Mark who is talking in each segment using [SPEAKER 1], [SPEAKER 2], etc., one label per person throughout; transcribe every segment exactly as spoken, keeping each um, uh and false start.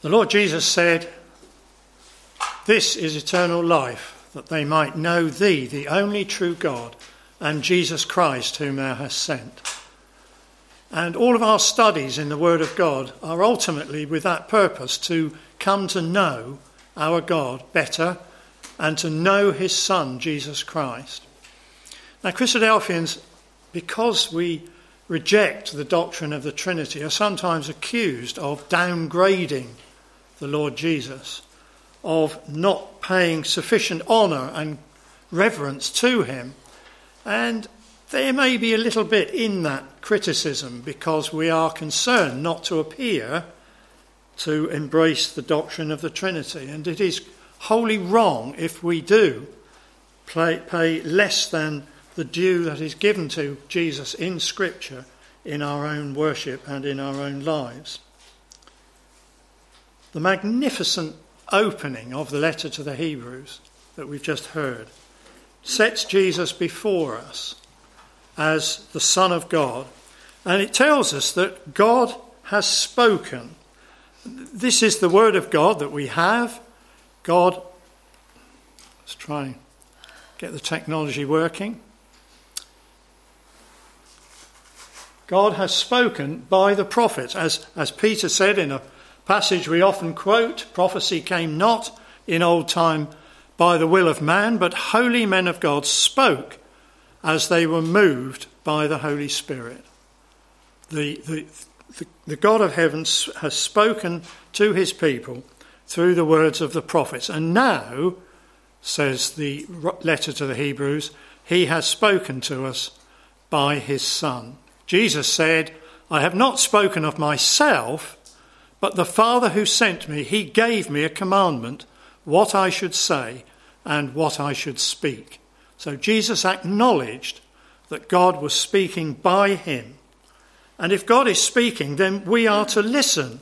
[SPEAKER 1] The Lord Jesus said, "This is eternal life, that they might know thee, the only true God, and Jesus Christ, whom thou hast sent." And all of our studies in the Word of God are ultimately with that purpose, to come to know our God better and to know his Son, Jesus Christ. Now, Christadelphians, because we reject the doctrine of the Trinity, are sometimes accused of downgrading the Lord Jesus, of not paying sufficient honour and reverence to him. And there may be a little bit in that criticism, because we are concerned not to appear to embrace the doctrine of the Trinity. And it is wholly wrong if we do pay, pay less than the due that is given to Jesus in Scripture in our own worship and in our own lives. The magnificent opening of the letter to the Hebrews that we've just heard sets Jesus before us as the Son of God, and it tells us that God has spoken. This is the word of God that we have. God, let's try and get the technology working. God has spoken by the prophets. As, as Peter said in a passage we often quote, prophecy came not in old time by the will of man, but holy men of God spoke as they were moved by the Holy Spirit. The, the, the, the God of heaven has spoken to his people through the words of the prophets. And now, says the letter to the Hebrews, he has spoken to us by his Son. Jesus said, "I have not spoken of myself, but the Father who sent me, he gave me a commandment, what I should say and what I should speak." So Jesus acknowledged that God was speaking by him. And if God is speaking, then we are to listen.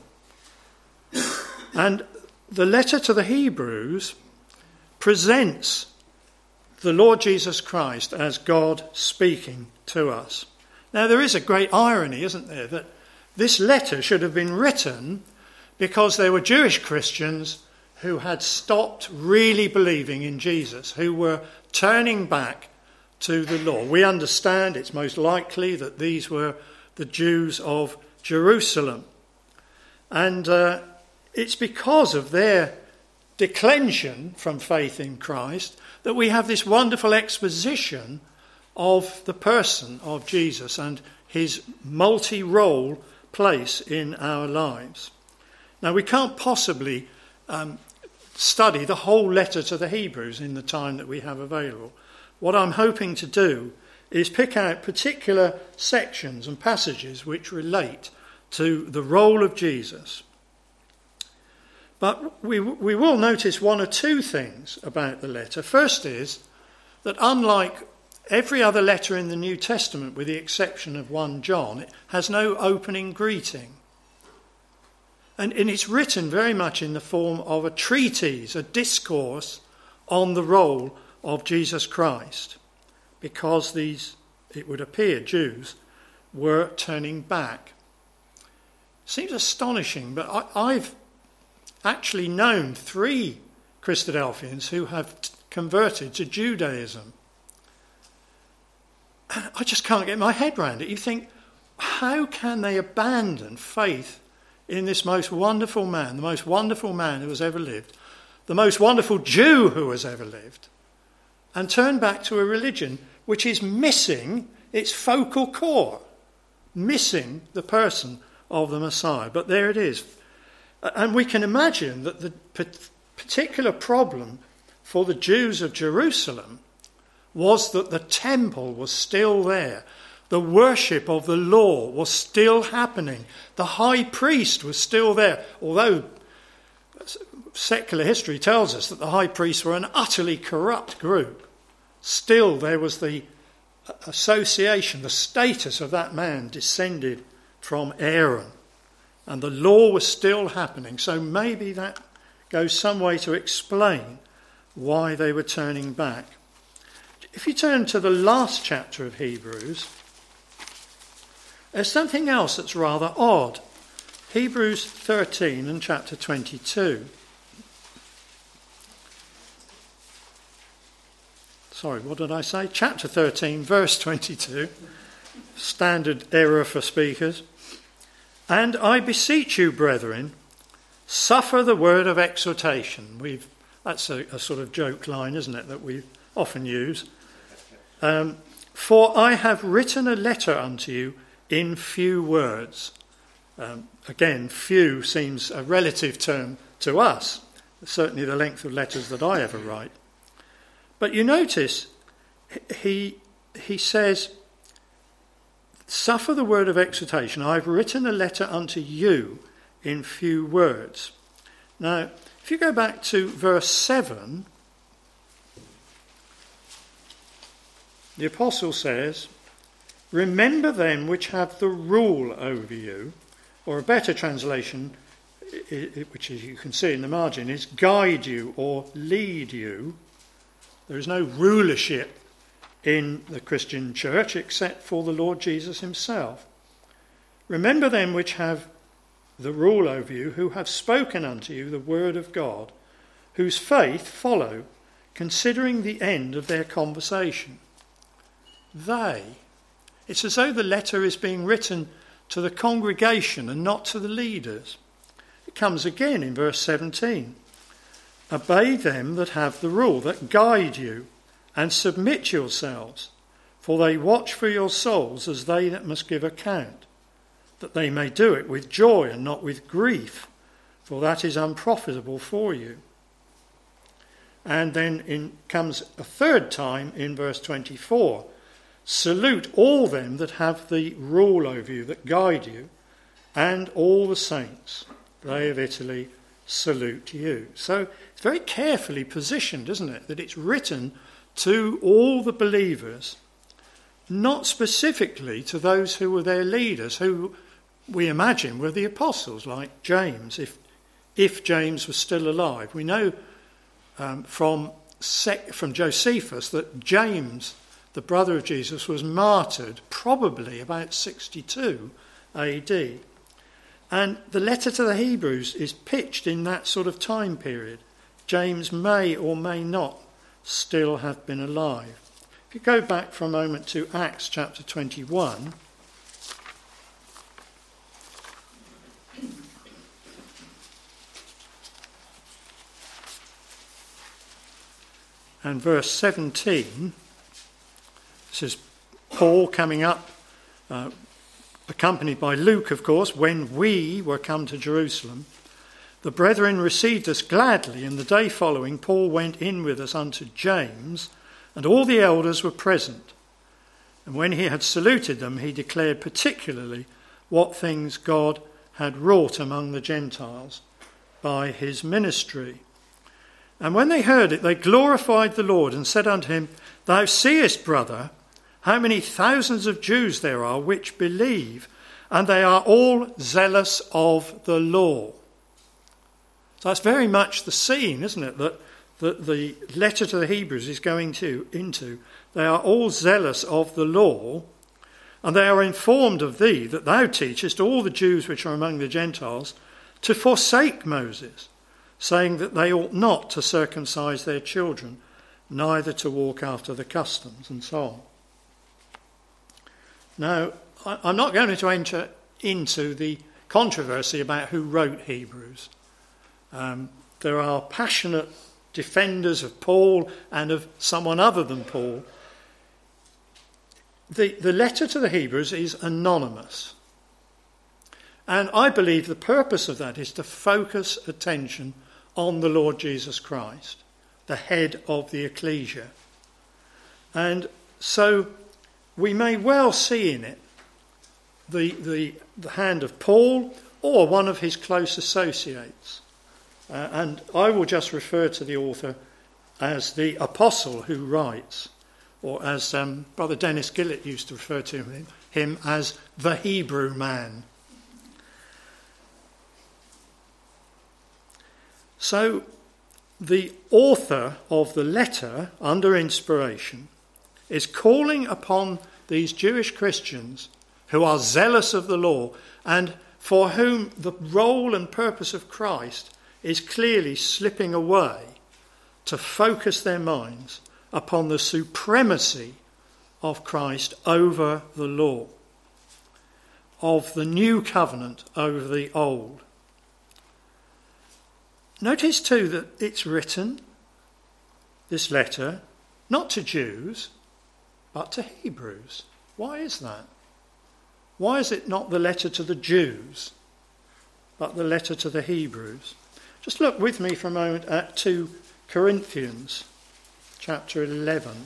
[SPEAKER 1] And the letter to the Hebrews presents the Lord Jesus Christ as God speaking to us. Now, there is a great irony, isn't there, that this letter should have been written because there were Jewish Christians who had stopped really believing in Jesus, who were turning back to the law. We understand it's most likely that these were the Jews of Jerusalem. And uh, it's because of their declension from faith in Christ that we have this wonderful exposition of the person of Jesus and his multi-role place in our lives. Now, we can't possibly um, study the whole letter to the Hebrews in the time that we have available. What I'm hoping to do is pick out particular sections and passages which relate to the role of Jesus. But we, we will notice one or two things about the letter. First is that unlike every other letter in the New Testament, with the exception of First John, it has no opening greeting. And, and it's written very much in the form of a treatise, a discourse on the role of Jesus Christ, because these, it would appear, Jews were turning back. Seems astonishing, but I, I've actually known three Christadelphians who have t- converted to Judaism. I just can't get my head around it. You think, how can they abandon faith in this most wonderful man, the most wonderful man who has ever lived, the most wonderful Jew who has ever lived, and turn back to a religion which is missing its focal core, missing the person of the Messiah? But there it is. And we can imagine that the particular problem for the Jews of Jerusalem was that the temple was still there. The worship of the law was still happening. The high priest was still there. Although secular history tells us that the high priests were an utterly corrupt group, still there was the association, the status of that man descended from Aaron. And the law was still happening. So maybe that goes some way to explain why they were turning back. If you turn to the last chapter of Hebrews, there's something else that's rather odd. Hebrews thirteen and chapter twenty-two. Sorry, what did I say? Chapter thirteen, verse twenty-two. Standard error for speakers. And I beseech you, brethren, suffer the word of exhortation. We've That's a, a sort of joke line, isn't it, that we often use. Um, For I have written a letter unto you in few words. Um, again, few seems a relative term to us, certainly the length of letters that I ever write. But you notice he, he says, suffer the word of exhortation. I have written a letter unto you in few words. Now, if you go back to verse seven, the apostle says, remember them which have the rule over you, or a better translation, which you can see in the margin, is guide you or lead you. There is no rulership in the Christian church except for the Lord Jesus himself. Remember them which have the rule over you, who have spoken unto you the word of God, whose faith follow, considering the end of their conversation. They. It's as though the letter is being written to the congregation and not to the leaders. It comes again in verse seventeen. Obey them that have the rule, that guide you, and submit yourselves, for they watch for your souls as they that must give account, that they may do it with joy and not with grief, for that is unprofitable for you. And then in comes a third time in verse twenty-four. Salute all them that have the rule over you, that guide you, and all the saints. They of Italy salute you. So it's very carefully positioned, isn't it? That it's written to all the believers, not specifically to those who were their leaders, who we imagine were the apostles, like James, if if James was still alive. We know um, from, sec- from Josephus that James, the brother of Jesus, was martyred probably about sixty-two A D. And the letter to the Hebrews is pitched in that sort of time period. James may or may not still have been alive. If you go back for a moment to Acts chapter twenty-one, and verse seventeen, this is Paul coming up, uh, accompanied by Luke, of course, when we were come to Jerusalem. The brethren received us gladly, and the day following Paul went in with us unto James, and all the elders were present. And when he had saluted them, he declared particularly what things God had wrought among the Gentiles by his ministry. And when they heard it, they glorified the Lord and said unto him, Thou seest, brother, how many thousands of Jews there are which believe, and they are all zealous of the law. So that's very much the scene, isn't it, that the, the letter to the Hebrews is going to into. They are all zealous of the law, and they are informed of thee, that thou teachest all the Jews which are among the Gentiles to forsake Moses, saying that they ought not to circumcise their children, neither to walk after the customs, and so on. Now, I'm not going to enter into the controversy about who wrote Hebrews. Um, there are passionate defenders of Paul and of someone other than Paul. The, the letter to the Hebrews is anonymous. And I believe the purpose of that is to focus attention on the Lord Jesus Christ, the head of the ecclesia. And so we may well see in it the, the, the hand of Paul or one of his close associates. Uh, and I will just refer to the author as the apostle who writes, or as um, Brother Dennis Gillett used to refer to him, him as the Hebrew man. So the author of the letter, under inspiration, is calling upon these Jewish Christians who are zealous of the law and for whom the role and purpose of Christ is clearly slipping away, to focus their minds upon the supremacy of Christ over the law, of the new covenant over the old. Notice too that it's written, this letter, not to Jews, but to Hebrews. Why is that? Why is it not the letter to the Jews, but the letter to the Hebrews? Just look with me for a moment at two Corinthians, chapter eleven.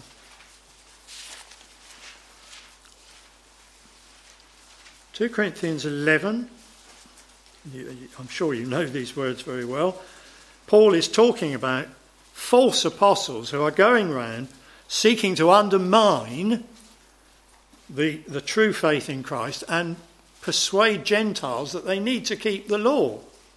[SPEAKER 1] two Corinthians eleven. I'm sure you know these words very well. Paul is talking about false apostles who are going around seeking to undermine the, the true faith in Christ and persuade Gentiles that they need to keep the law.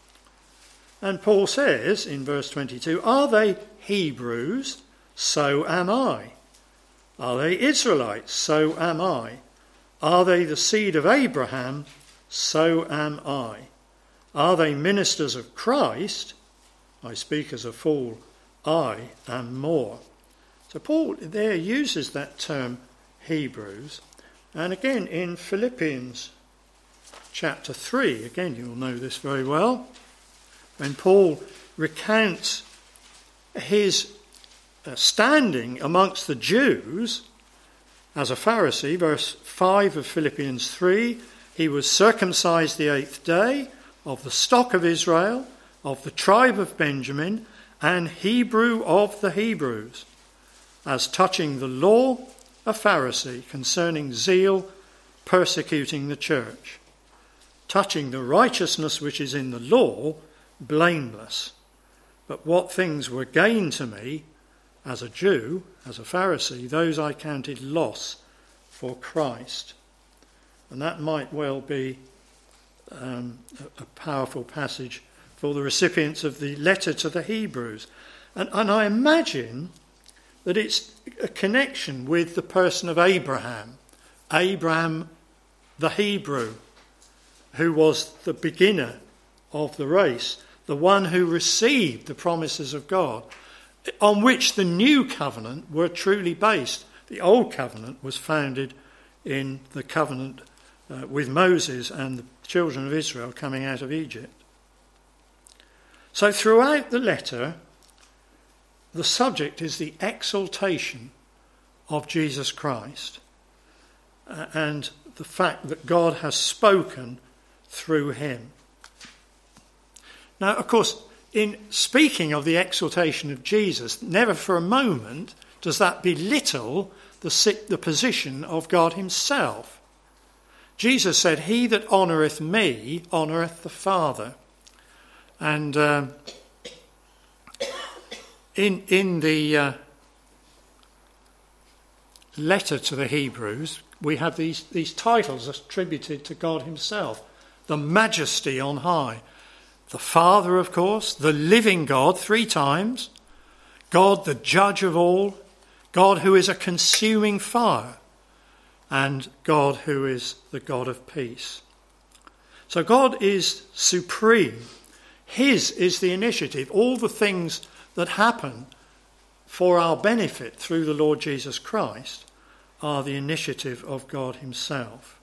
[SPEAKER 1] And Paul says in verse twenty-two, are they Hebrews? So am I. Are they Israelites? So am I. Are they the seed of Abraham? So am I. Are they ministers of Christ? I speak as a fool. I am more. So Paul there uses that term Hebrews. And again in Philippians chapter three, again you'll know this very well, when Paul recounts his standing amongst the Jews as a Pharisee, verse five of Philippians three, he was circumcised the eighth day, of the stock of Israel, of the tribe of Benjamin, and Hebrew of the Hebrews, as touching the law, a Pharisee, concerning zeal, persecuting the church, touching the righteousness which is in the law, blameless. But what things were gain to me, as a Jew, as a Pharisee, those I counted loss for Christ. And that might well be um, a, a powerful passage for the recipients of the letter to the Hebrews. And, and I imagine that it's a connection with the person of Abraham. Abraham the Hebrew, who was the beginner of the race, the one who received the promises of God, on which the new covenant were truly based. The old covenant was founded in the covenant uh, with Moses and the children of Israel coming out of Egypt. So throughout the letter, the subject is the exaltation of Jesus Christ uh, and the fact that God has spoken through him. Now, of course, in speaking of the exaltation of Jesus, never for a moment does that belittle the, the position of God himself. Jesus said, he that honoureth me honoureth the Father. And uh, in, in the uh, letter to the Hebrews, we have these, these titles attributed to God himself. The majesty on high. The Father, of course, the living God, three times. God, the judge of all. God who is a consuming fire. And God who is the God of peace. So God is supreme. His is the initiative. All the things that happen for our benefit through the Lord Jesus Christ are the initiative of God himself.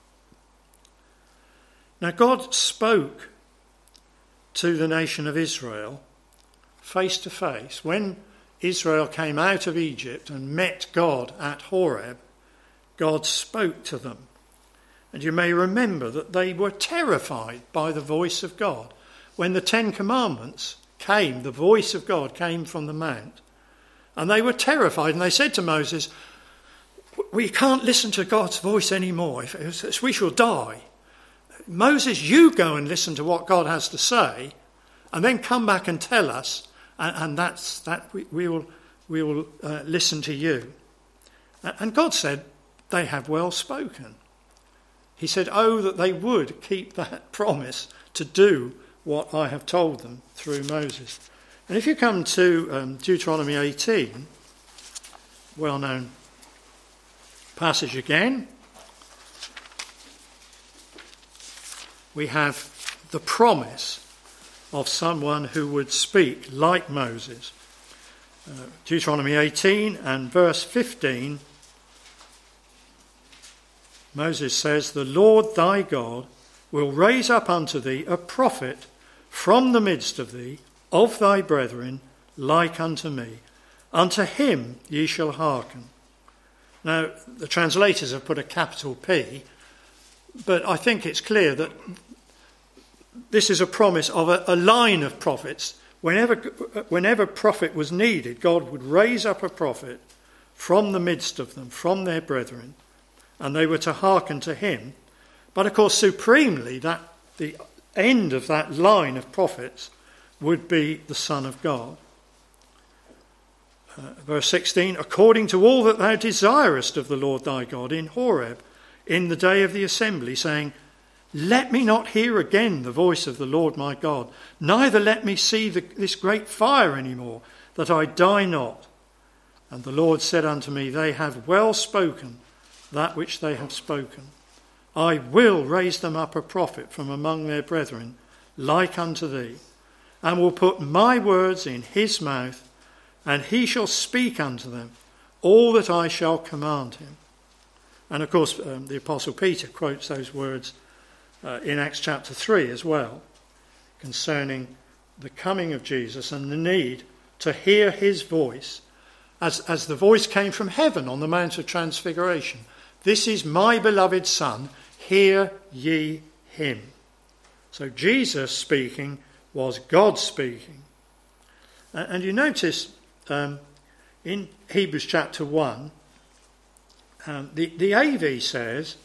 [SPEAKER 1] Now God spoke to the nation of Israel face to face. When Israel came out of Egypt and met God at Horeb, God spoke to them. And you may remember that they were terrified by the voice of God. When the Ten Commandments came, the voice of God came from the mount. And they were terrified and they said to Moses, we can't listen to God's voice anymore. If we shall die. Moses, you go and listen to what God has to say, and then come back and tell us, and, and that's that we, we will we will uh, listen to you. And God said, they have well spoken. He said, oh, that they would keep that promise to do what I have told them through Moses. And if you come to um, Deuteronomy eighteen, well-known passage again, we have the promise of someone who would speak like Moses. Uh, Deuteronomy eighteen and verse fifteen, Moses says, "The Lord thy God will raise up unto thee a prophet from the midst of thee, of thy brethren, like unto me. Unto him ye shall hearken." Now, the translators have put a capital P, but I think it's clear that this is a promise of a, a line of prophets. Whenever, whenever prophet was needed, God would raise up a prophet from the midst of them, from their brethren, and they were to hearken to him. But of course, supremely, that the end of that line of prophets would be the Son of God. Uh, verse sixteen, "According to all that thou desirest of the Lord thy God in Horeb, in the day of the assembly, saying, Let me not hear again the voice of the Lord my God, neither let me see the, this great fire any more, that I die not. And the Lord said unto me, They have well spoken that which they have spoken. I will raise them up a prophet from among their brethren, like unto thee, and will put my words in his mouth, and he shall speak unto them all that I shall command him." And of course, um, the Apostle Peter quotes those words uh, in Acts chapter three as well, concerning the coming of Jesus and the need to hear his voice, as, as the voice came from heaven on the Mount of Transfiguration. "This is my beloved Son, hear ye him." So Jesus speaking was God speaking. And you notice um, in Hebrews chapter one, um, the, the A V says,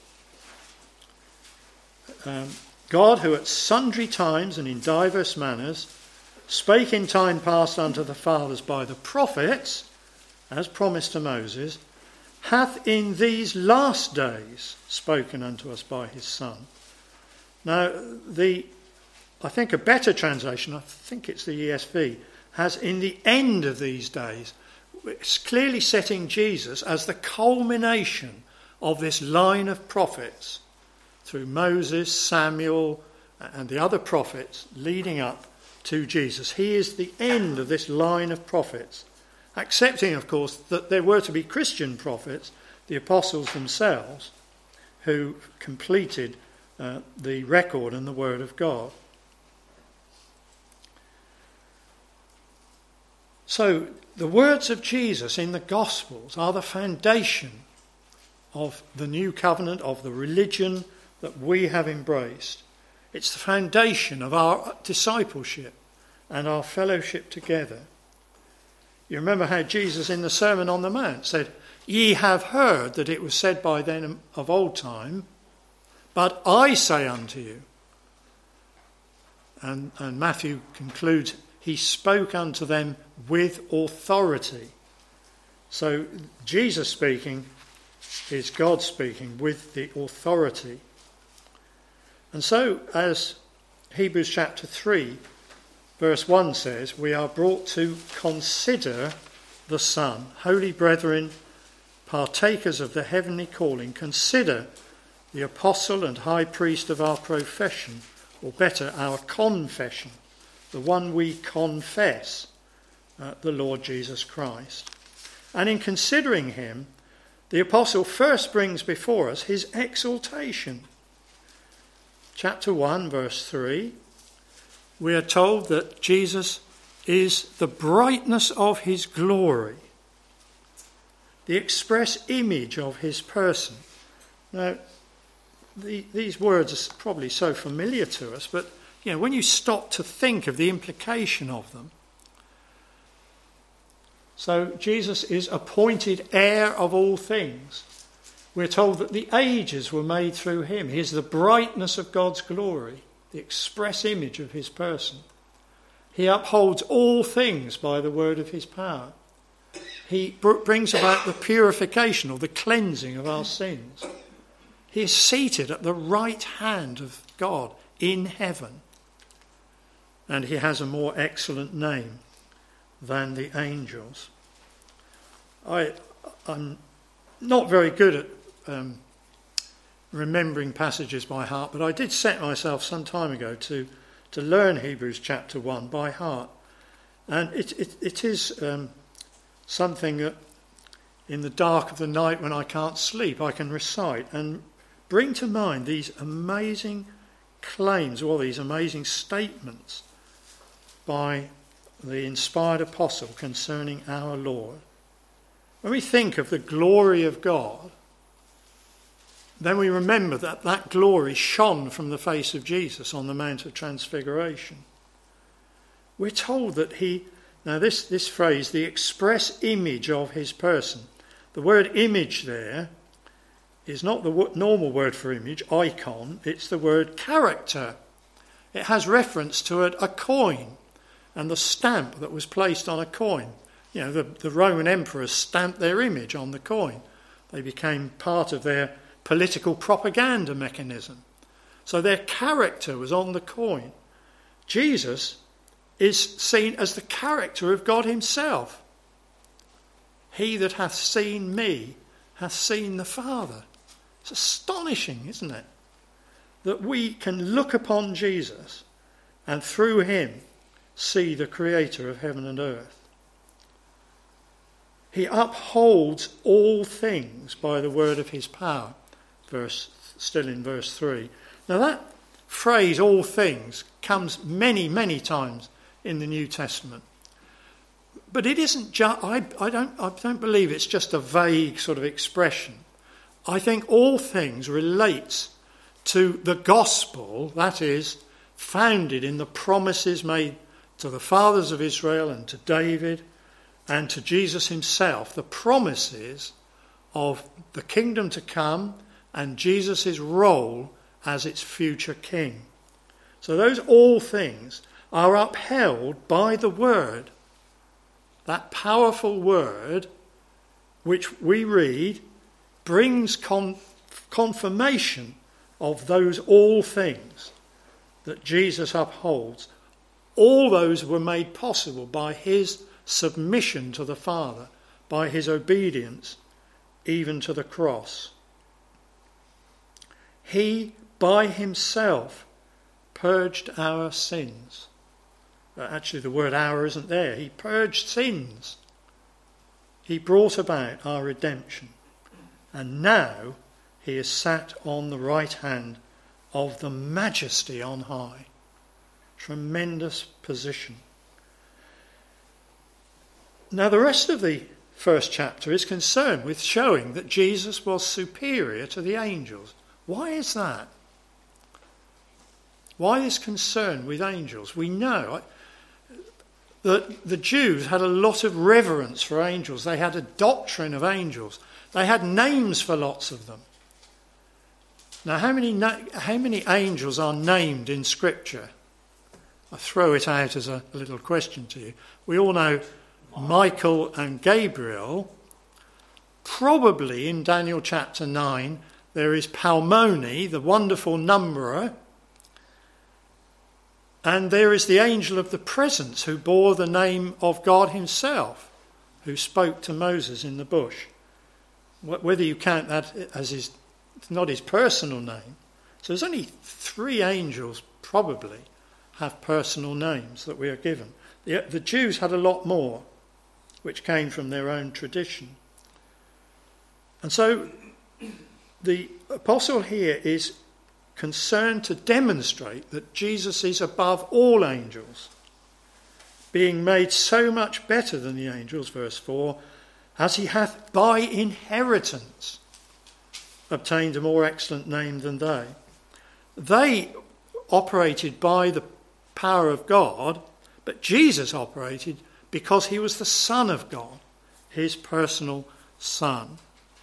[SPEAKER 1] um, "God, who at sundry times and in diverse manners spake in time past unto the fathers by the prophets, as promised to Moses, hath in these last days spoken unto us by his Son." Now, the I think a better translation, I think it's the E S V, has "in the end of these days." It's clearly setting Jesus as the culmination of this line of prophets through Moses, Samuel, and the other prophets leading up to Jesus. He is the end of this line of prophets, accepting, of course, that there were to be Christian prophets, the apostles themselves, who completed uh, the record and the word of God. So the words of Jesus in the Gospels are the foundation of the new covenant, of the religion that we have embraced. It's the foundation of our discipleship and our fellowship together. You remember how Jesus in the Sermon on the Mount said, "Ye have heard that it was said by them of old time, but I say unto you." And, and Matthew concludes, "He spoke unto them with authority." So Jesus speaking is God speaking with the authority. And so, as Hebrews chapter three, verse one says, we are brought to consider the Son. "Holy brethren, partakers of the heavenly calling, consider the apostle and high priest of our profession," or better, our confession, the one we confess, uh, the Lord Jesus Christ. And in considering him, the apostle first brings before us his exaltation. Chapter one, verse three, we are told that Jesus is the brightness of his glory, the express image of his person. Now, the, these words are probably so familiar to us, but you know, when you stop to think of the implication of them. So Jesus is appointed heir of all things. We're told that the ages were made through him. He is the brightness of God's glory, the express image of his person. He upholds all things by the word of his power. He br- brings about the purification or the cleansing of our sins. He is seated at the right hand of God in heaven. And he has a more excellent name than the angels. I, I'm not very good at um, remembering passages by heart, but I did set myself some time ago to, to learn Hebrews chapter one by heart. And it, it, it is um, something that in the dark of the night when I can't sleep, I can recite and bring to mind these amazing claims, or these amazing statements by the inspired apostle concerning our Lord. When we think of the glory of God, then we remember that that glory shone from the face of Jesus on the Mount of Transfiguration. We're told that he, now this, this phrase, the express image of his person. The word image there is not the w- normal word for image, icon, it's the word character. It has reference to a, a coin and the stamp that was placed on a coin. You know, the, the Roman emperors stamped their image on the coin. They became part of their political propaganda mechanism. So their character was on the coin. Jesus is seen as the character of God himself. He that hath seen me hath seen the Father. It's astonishing, isn't it? That we can look upon Jesus and through him see the creator of heaven and earth. He upholds all things by the word of his power. Verse, still in verse three. Now that phrase, all things, comes many, many times in the New Testament. But it isn't just, I, I don't I don't believe it's just a vague sort of expression. I think all things relates to the gospel, that is, founded in the promises made to the fathers of Israel and to David and to Jesus himself, the promises of the kingdom to come and Jesus' role as its future king. So those all things are upheld by the word, that powerful word which we read brings con- confirmation of those all things that Jesus upholds. All those were made possible by his submission to the Father, by his obedience even to the cross. He by himself purged our sins. Actually, the word our isn't there. He purged sins. He brought about our redemption. And now he is sat on the right hand of the majesty on high. Tremendous position. Now the rest of the first chapter is concerned with showing that Jesus was superior to the angels. Why is that? Why this concern with angels? We know that the Jews had a lot of reverence for angels. They had a doctrine of angels. They had names for lots of them. Now, how many na- how many angels are named in Scripture? I throw it out as a little question to you. We all know Michael and Gabriel. Probably in Daniel chapter nine, there is Palmoni, the wonderful numberer. And there is the angel of the presence who bore the name of God himself, who spoke to Moses in the bush. Whether you count that as his, not his personal name. So there's only three angels probably have personal names that we are given. The, the Jews had a lot more, which came from their own tradition. And so the apostle here is concerned to demonstrate that Jesus is above all angels, being made so much better than the angels, verse four, as he hath by inheritance obtained a more excellent name than they. They operated by the power of God, but Jesus operated because he was the Son of God, his personal Son.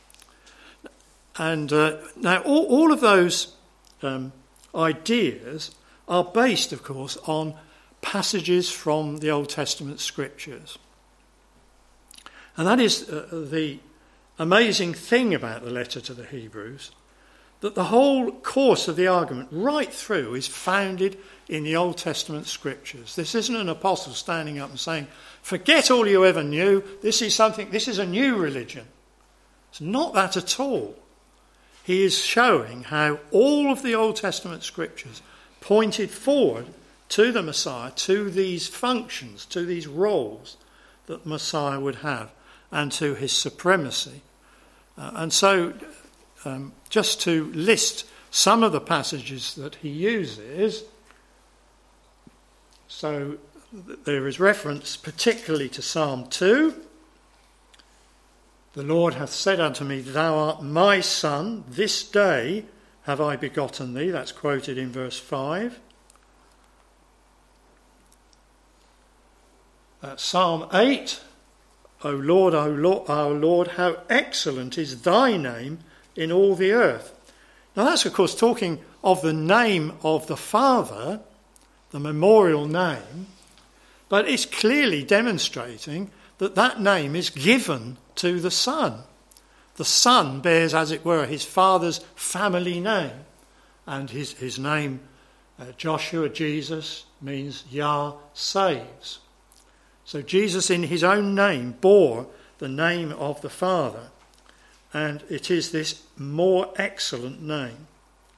[SPEAKER 1] And uh, now all, all of those um, ideas are based, of course, on passages from the Old Testament scriptures. And that is uh, the amazing thing about the letter to the Hebrews, that the whole course of the argument right through is founded in the Old Testament scriptures. This isn't an apostle standing up and saying, forget all you ever knew, this is something, this is a new religion. It's not that at all. he is showing how all of the Old Testament scriptures pointed forward to the Messiah, to these functions, to these roles that Messiah would have, and to his supremacy. Uh, and so, um, just to list some of the passages that he uses, so there is reference particularly to Psalm two. The Lord hath said unto me, thou art my son, this day have I begotten thee. That's quoted in verse five. Uh, Psalm eight, O Lord, O Lord, our Lord, how excellent is thy name in all the earth. Now that's, of course, talking of the name of the Father, the memorial name, but it's clearly demonstrating that that name is given to the Son. The Son bears, as it were, his Father's family name, and his, his name, uh, Joshua, Jesus, means Yah saves. So Jesus in his own name bore the name of the Father, and it is this more excellent name.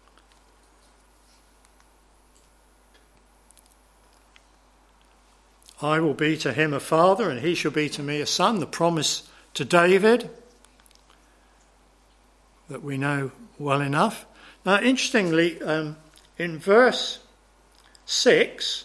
[SPEAKER 1] I will be to him a father, and he shall be to me a son. The promise to David that we know well enough. Now, interestingly, um, in verse six,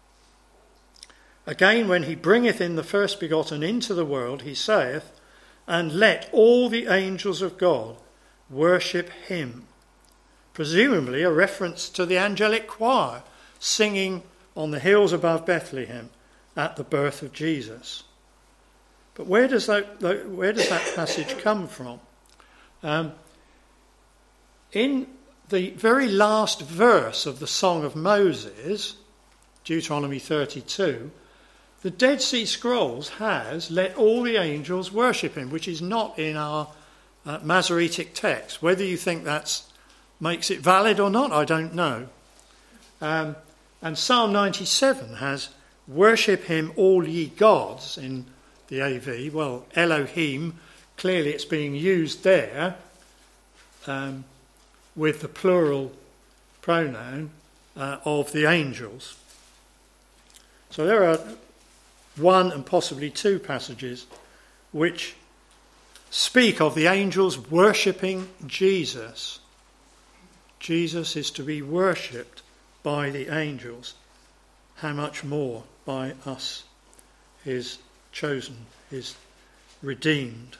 [SPEAKER 1] again, when he bringeth in the first begotten into the world, he saith, and let all the angels of God worship him. Presumably a reference to the angelic choir singing on the hills above Bethlehem at the birth of Jesus. But where does that, where does that passage come from? Um, in the very last verse of the Song of Moses, Deuteronomy thirty-two, the Dead Sea Scrolls has, let all the angels worship him, which is not in our uh, Masoretic text. Whether you think that makes it valid or not, I don't know. Um, and Psalm ninety-seven has, worship him all ye gods, in the A V. Well, Elohim, clearly it's being used there um, with the plural pronoun uh, of the angels. So there are one and possibly two passages which speak of the angels worshipping Jesus. Jesus is to be worshipped by the angels. How much more by us, his chosen, his redeemed.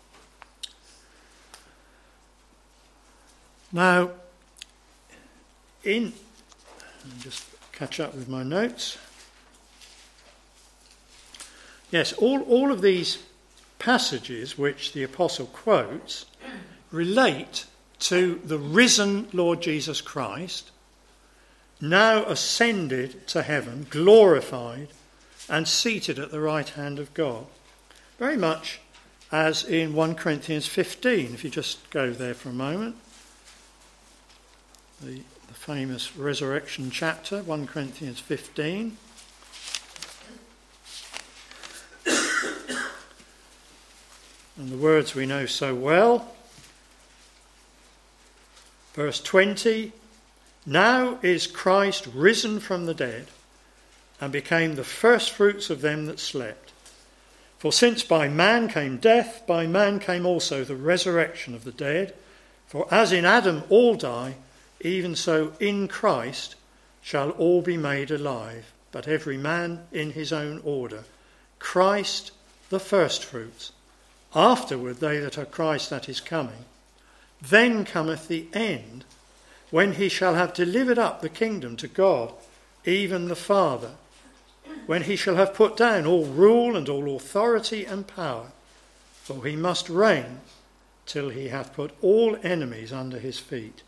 [SPEAKER 1] Now, in, let me just catch up with my notes. Yes, all, all of these passages which the apostle quotes relate to the risen Lord Jesus Christ, now ascended to heaven, glorified, and seated at the right hand of God. Very much as in First Corinthians fifteen, if you just go there for a moment. The, the famous resurrection chapter, First Corinthians fifteen. And the words we know so well. Verse twenty, now is Christ risen from the dead, and became the firstfruits of them that slept. For since by man came death, by man came also the resurrection of the dead. For as in Adam all die, even so in Christ shall all be made alive, but every man in his own order. Christ the firstfruits, afterward they that are Christ at his coming. Then cometh the end, when he shall have delivered up the kingdom to God, even the Father, when he shall have put down all rule and all authority and power, for he must reign till he hath put all enemies under his feet.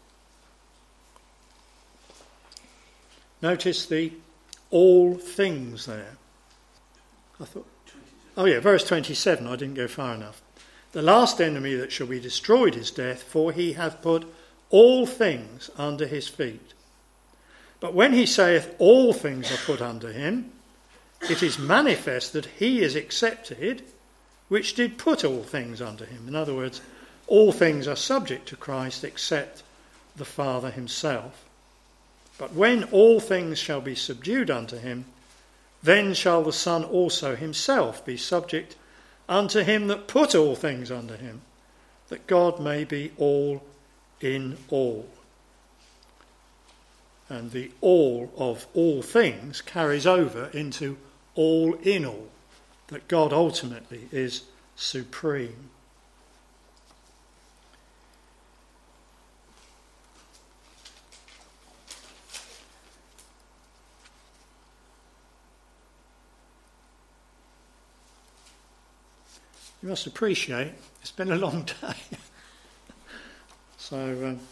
[SPEAKER 1] Notice the all things there. I thought, oh yeah, verse twenty-seven, I didn't go far enough. The last enemy that shall be destroyed is death, for he hath put all things under his feet. But when he saith all things are put under him, it is manifest that he is accepted, which did put all things under him. In other words, all things are subject to Christ except the Father himself. But when all things shall be subdued unto him, then shall the Son also himself be subject unto him that put all things under him, that God may be all in all. And the all of all things carries over into all in all, that God ultimately is supreme. You must appreciate it's been a long day. so, um,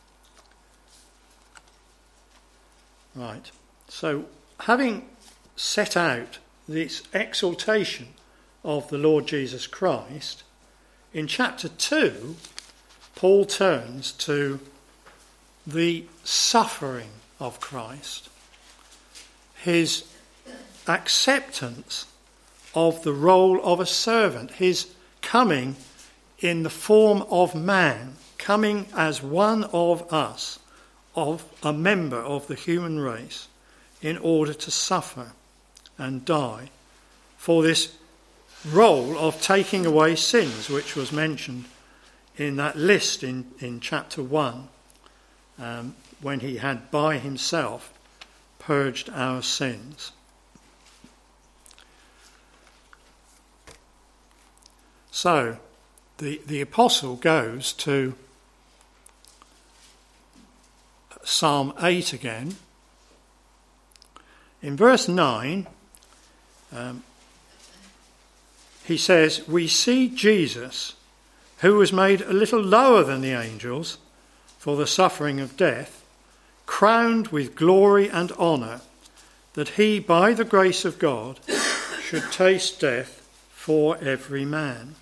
[SPEAKER 1] right. So, having set out this exaltation of the Lord Jesus Christ, in chapter two, Paul turns to the suffering of Christ, his acceptance of the role of a servant, his coming in the form of man, coming as one of us, of a member of the human race, in order to suffer and die for this role of taking away sins, which was mentioned in that list in, in chapter one, um, when he had by himself purged our sins. So, the, the apostle goes to Psalm eight again. In verse nine, um, he says, "We see Jesus, who was made a little lower than the angels for the suffering of death, crowned with glory and honour, that he, by the grace of God, should taste death for every man."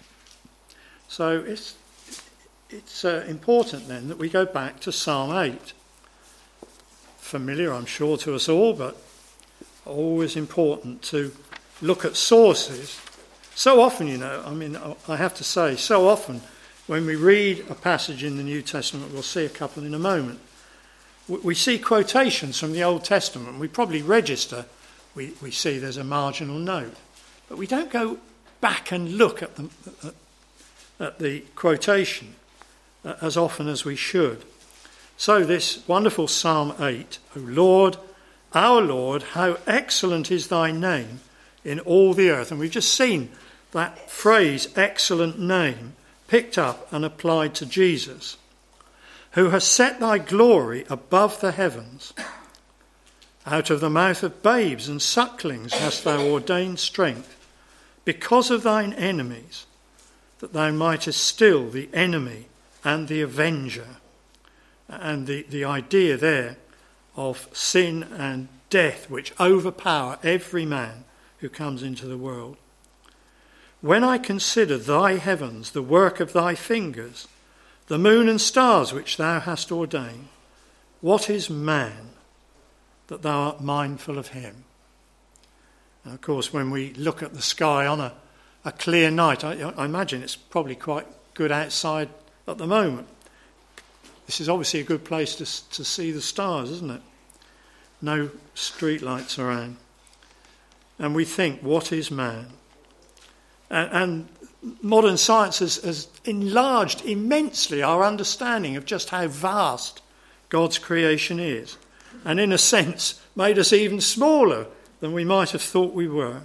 [SPEAKER 1] So it's it's uh, important then that we go back to Psalm eight. Familiar, I'm sure, to us all, but always important to look at sources. So often, you know, I mean, I have to say, so often when we read a passage in the New Testament, we'll see a couple in a moment, we see quotations from the Old Testament. We probably register, we, we see there's a marginal note, but we don't go back and look at them. At, at the quotation uh, as often as we should. So this wonderful Psalm eight, "O Lord, our Lord, how excellent is thy name in all the earth." And we've just seen that phrase, excellent name, picked up and applied to Jesus. "Who has set thy glory above the heavens. Out of the mouth of babes and sucklings hast thou ordained strength, because of thine enemies, that thou mightest still the enemy and the avenger." And the, the idea there of sin and death which overpower every man who comes into the world. "When I consider thy heavens, the work of thy fingers, the moon and stars which thou hast ordained, what is man that thou art mindful of him?" And of course, when we look at the sky on a A clear night, I, I imagine it's probably quite good outside at the moment. This is obviously a good place to, to see the stars, isn't it? No street lights around. And we think, what is man? And, and modern science has, has enlarged immensely our understanding of just how vast God's creation is. And in a sense, made us even smaller than we might have thought we were.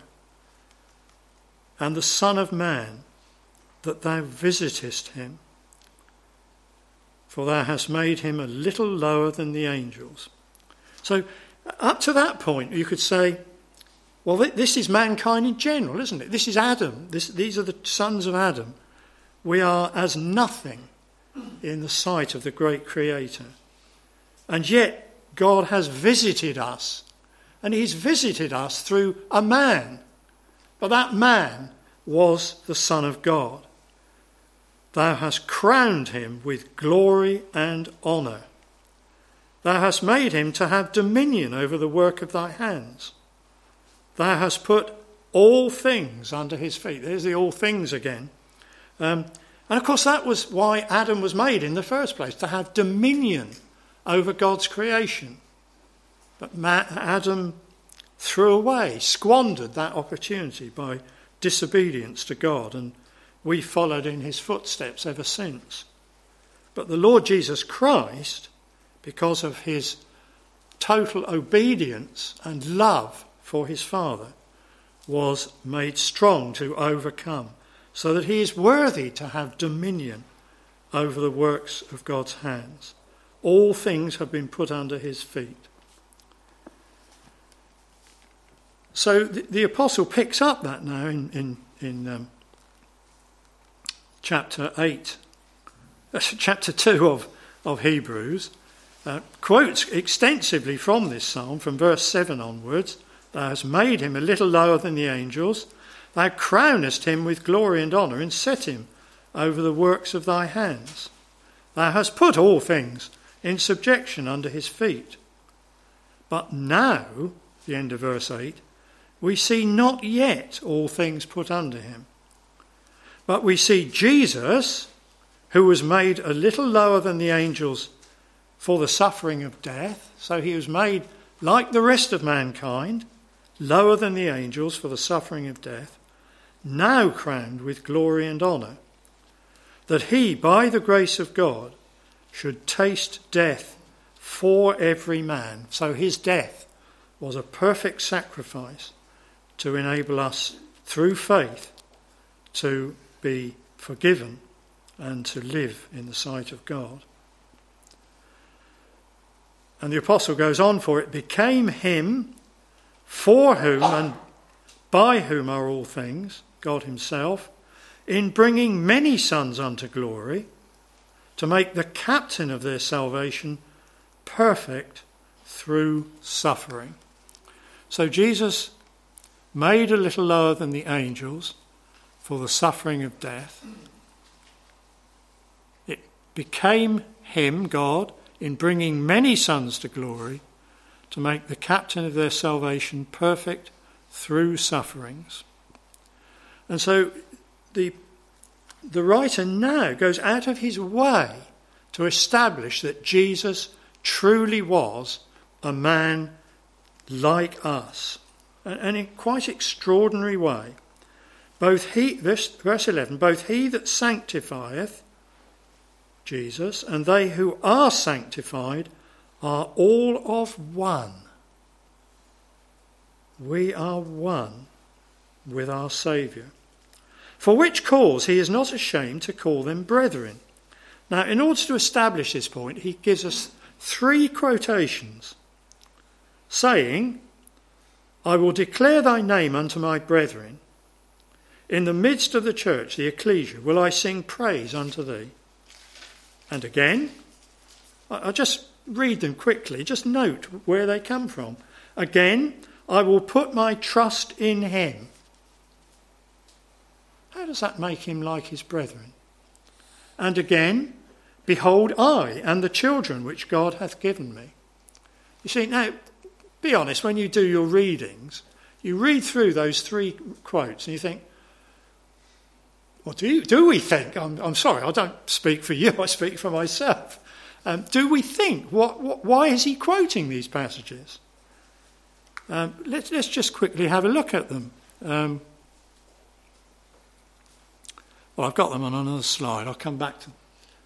[SPEAKER 1] "And the Son of Man, that thou visitest him, for thou hast made him a little lower than the angels." So up to that point you could say, well, this is mankind in general, isn't it? This is Adam. This, these are the sons of Adam. We are as nothing in the sight of the great Creator. And yet God has visited us, and he's visited us through a man. But that man was the Son of God. "Thou hast crowned him with glory and honour. Thou hast made him to have dominion over the work of thy hands. Thou hast put all things under his feet." There's the all things again. Um, And of course that was why Adam was made in the first place, to have dominion over God's creation. But Adam threw away, squandered that opportunity by disobedience to God, and we followed in his footsteps ever since. But the Lord Jesus Christ, because of his total obedience and love for his Father, was made strong to overcome, so that he is worthy to have dominion over the works of God's hands. All things have been put under his feet. So the, the apostle picks up that now in, in, in um, chapter eight, uh, chapter two of, of Hebrews, uh, quotes extensively from this psalm, from verse seven onwards. Thou hast made him a little lower than the angels. Thou crownest him with glory and honour, and set him over the works of thy hands. Thou hast put all things in subjection under his feet. But now, the end of verse eight, we see not yet all things put under him. But we see Jesus, who was made a little lower than the angels for the suffering of death. So he was made like the rest of mankind, lower than the angels for the suffering of death, now crowned with glory and honour, that he, by the grace of God, should taste death for every man. So his death was a perfect sacrifice to enable us, through faith, to be forgiven and to live in the sight of God. And the apostle goes on, for it became him for whom and by whom are all things, God himself, in bringing many sons unto glory, to make the captain of their salvation perfect through suffering. So Jesus, made a little lower than the angels for the suffering of death, it became him, God, in bringing many sons to glory, to make the captain of their salvation perfect through sufferings. And so the, the writer now goes out of his way to establish that Jesus truly was a man like us, and in quite extraordinary way. Both he, verse, verse eleven, both he that sanctifieth, Jesus, and they who are sanctified are all of one. We are one with our Saviour. For which cause he is not ashamed to call them brethren. Now, in order to establish this point, he gives us three quotations, saying, I will declare thy name unto my brethren. In the midst of the church, the ecclesia, will I sing praise unto thee. And again, I'll just read them quickly, just note where they come from. Again, I will put my trust in him. How does that make him like his brethren? And again, behold, I and the children which God hath given me. You see, now, be honest, when you do your readings, you read through those three quotes and you think, what do, you, do we think? I'm, I'm sorry, I don't speak for you, I speak for myself. Um, do we think, what, what, why is he quoting these passages? Um, let's, let's just quickly have a look at them. Um, well, I've got them on another slide. I'll come back to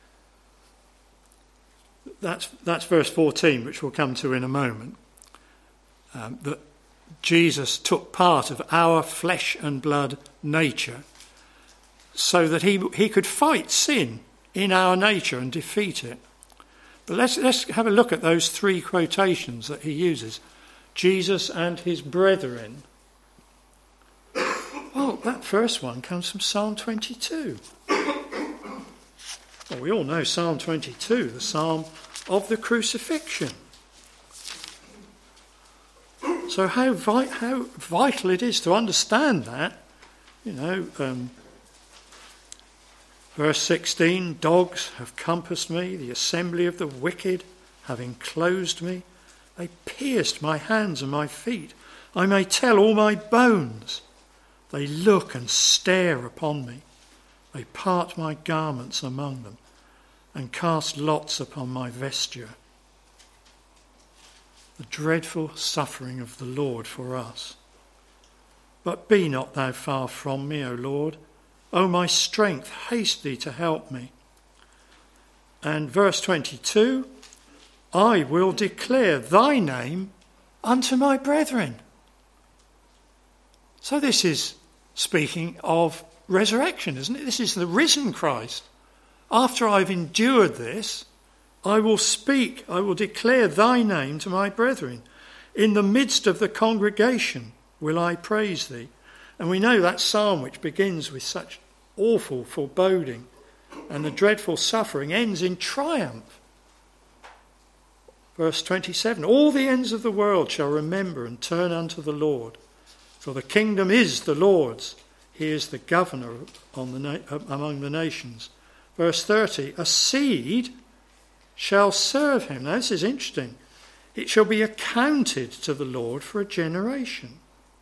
[SPEAKER 1] that's that's verse fourteen, which we'll come to in a moment. Um, that Jesus took part of our flesh and blood nature so that he he could fight sin in our nature and defeat it. But let's let's have a look at those three quotations that he uses. Jesus and his brethren. Well, that first one comes from Psalm twenty-two. Well, we all know Psalm twenty-two, the psalm of the crucifixion. So how, vi- how vital it is to understand that. You know, um, verse sixteen, dogs have compassed me, the assembly of the wicked have enclosed me. They pierced my hands and my feet. I may tell all my bones. They look and stare upon me. They part my garments among them and cast lots upon my vesture. The dreadful suffering of the Lord for us. But be not thou far from me, O Lord. O my strength, haste thee to help me. And verse twenty-two, I will declare thy name unto my brethren. So this is speaking of resurrection, isn't it? This is the risen Christ. After I've endured this, I will speak, I will declare thy name to my brethren. In the midst of the congregation will I praise thee. And we know that psalm which begins with such awful foreboding and the dreadful suffering ends in triumph. Verse twenty-seven, all the ends of the world shall remember and turn unto the Lord. For the kingdom is the Lord's. He is the governor on the na- among the nations. Verse thirty, a seed shall serve him. Now this is interesting. It shall be accounted to the Lord for a generation.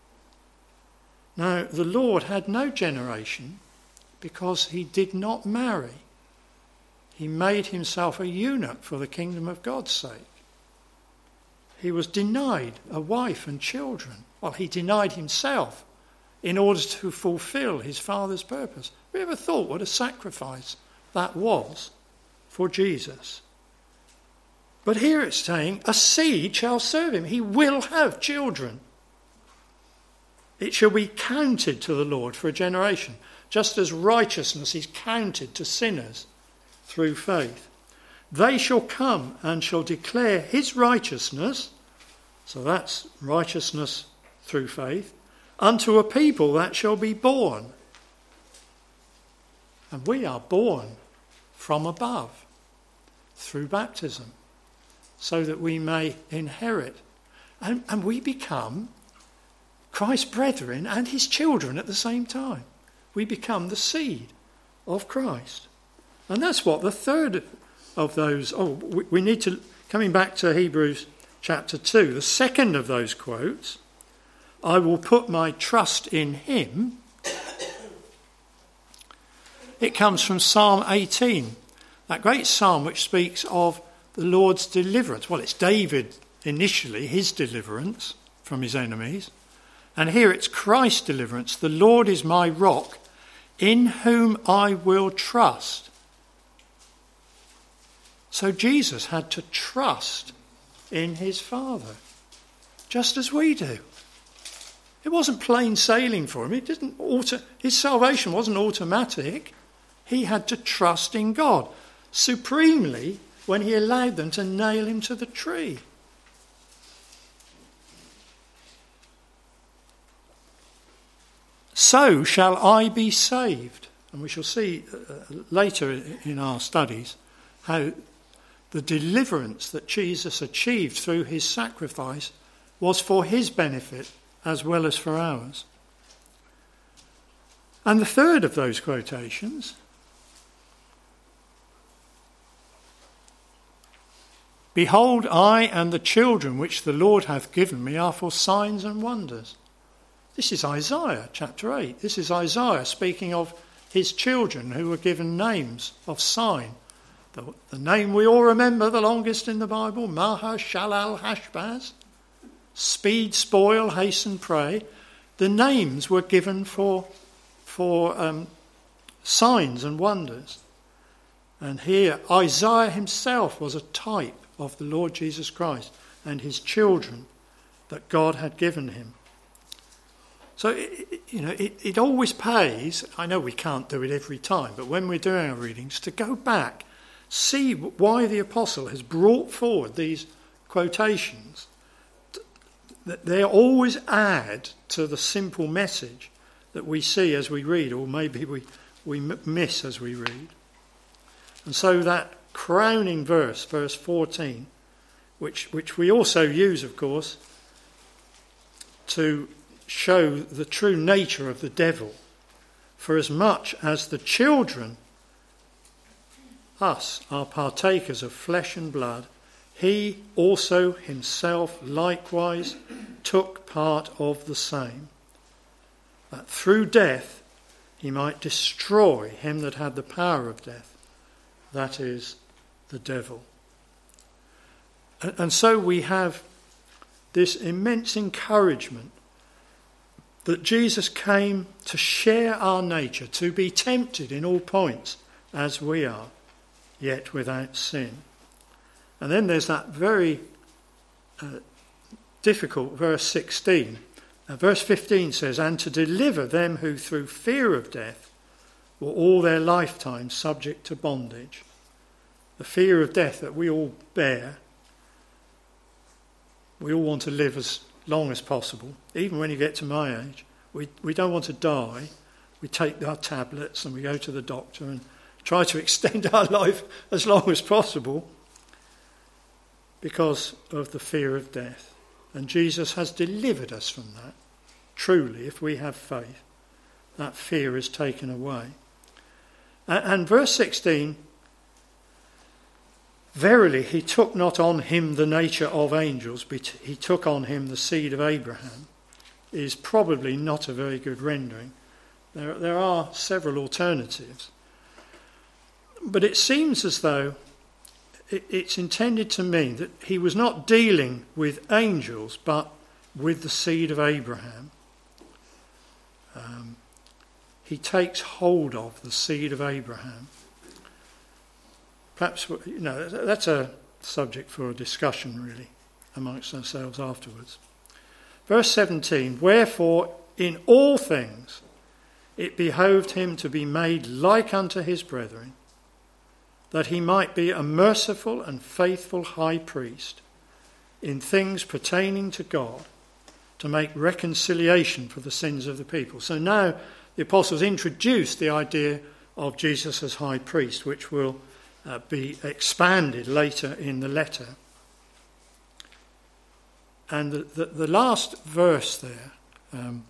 [SPEAKER 1] Now the Lord had no generation because he did not marry. He made himself a eunuch for the kingdom of God's sake. He was denied a wife and children. Well, he denied himself in order to fulfill his Father's purpose. Have you ever thought what a sacrifice that was for Jesus? But here it's saying, a seed shall serve him. He will have children. It shall be counted to the Lord for a generation, just as righteousness is counted to sinners through faith. They shall come and shall declare his righteousness, so that's righteousness through faith, unto a people that shall be born. And we are born from above through baptism, so that we may inherit. And, and we become Christ's brethren and his children at the same time. We become the seed of Christ. And that's what the third of those, oh, we, we need to, coming back to Hebrews chapter two, the second of those quotes, I will put my trust in him. It comes from Psalm eighteen, that great psalm which speaks of the Lord's deliverance. Well, it's David initially, his deliverance from his enemies. And here it's Christ's deliverance. The Lord is my rock, in whom I will trust. So Jesus had to trust in his Father, just as we do. It wasn't plain sailing for him. It didn't auto, his salvation wasn't automatic. He had to trust in God supremely when he allowed them to nail him to the tree. So shall I be saved. And we shall see uh, later in our studies how the deliverance that Jesus achieved through his sacrifice was for his benefit as well as for ours. And the third of those quotations, behold, I and the children which the Lord hath given me are for signs and wonders. This is Isaiah chapter eight. This is Isaiah speaking of his children who were given names of sign. The, the name we all remember, the longest in the Bible, Maher-shalal-hash-baz, speed, spoil, hasten, pray. The names were given for, for um, signs and wonders. And here Isaiah himself was a type of the Lord Jesus Christ and his children that God had given him. So, it, you know, it, it always pays, I know we can't do it every time, but when we're doing our readings, to go back, see why the apostle has brought forward these quotations. That they always add to the simple message that we see as we read, or maybe we, we miss as we read. And so that crowning verse, verse fourteen, which, which we also use, of course, to show the true nature of the devil. For as much as the children, us, are partakers of flesh and blood, he also himself likewise took part of the same, that through death he might destroy him that had the power of death, that is, the devil. And, and so we have this immense encouragement that Jesus came to share our nature, to be tempted in all points as we are, yet without sin. And then there's that very uh, difficult verse sixteen. Now, verse fifteen says, and to deliver them who through fear of death were all their lifetime subject to bondage. The fear of death that we all bear. We all want to live as long as possible. Even when you get to my age, we, we don't want to die. We take our tablets and we go to the doctor and try to extend our life as long as possible because of the fear of death. And Jesus has delivered us from that. Truly, if we have faith, that fear is taken away. And, and verse sixteen, verily he took not on him the nature of angels, but he took on him the seed of Abraham, is probably not a very good rendering. There, there are several alternatives. But it seems as though it, it's intended to mean that he was not dealing with angels, but with the seed of Abraham. Um, he takes hold of the seed of Abraham. Perhaps, you know, that's a subject for a discussion, really, amongst ourselves afterwards. Verse seventeen, wherefore in all things it behoved him to be made like unto his brethren, that he might be a merciful and faithful high priest in things pertaining to God, to make reconciliation for the sins of the people. So now the apostles introduce the idea of Jesus as high priest, which will uh, be expanded later in the letter. And the, the, the last verse there um,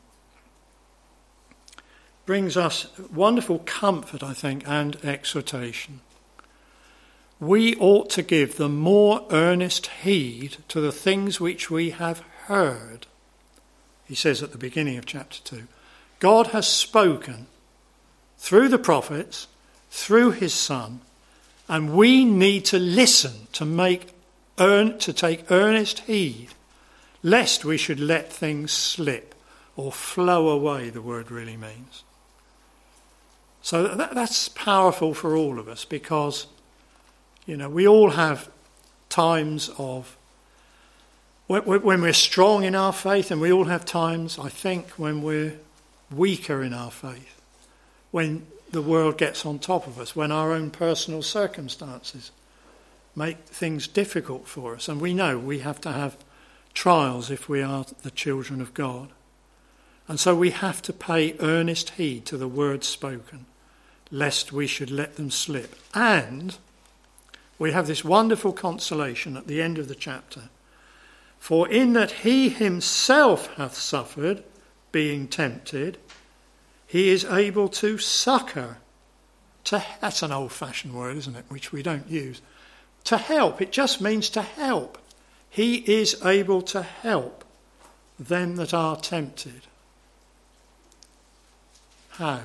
[SPEAKER 1] brings us wonderful comfort, I think, and exhortation. We ought to give the more earnest heed to the things which we have heard. He says at the beginning of chapter two, God has spoken through the prophets, through his Son, and we need to listen, to make earn, to take earnest heed, lest we should let things slip or flow away, the word really means. So that, that's powerful for all of us because, you know, we all have times of when we're strong in our faith, and we all have times, I think, when we're weaker in our faith, when the world gets on top of us, when our own personal circumstances make things difficult for us. And we know we have to have trials if we are the children of God. And so we have to pay earnest heed to the words spoken, lest we should let them slip. And we have this wonderful consolation at the end of the chapter. For in that he himself hath suffered, being tempted, he is able to succour. To, that's an old-fashioned word, isn't it, which we don't use. To help, it just means to help. He is able to help them that are tempted. How?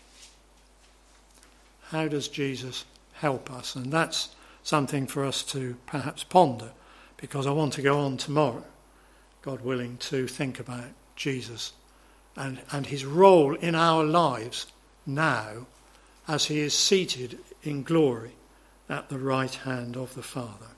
[SPEAKER 1] How does Jesus help us? And that's something for us to perhaps ponder, because I want to go on tomorrow, God willing, to think about Jesus and, and his role in our lives now as he is seated in glory at the right hand of the Father.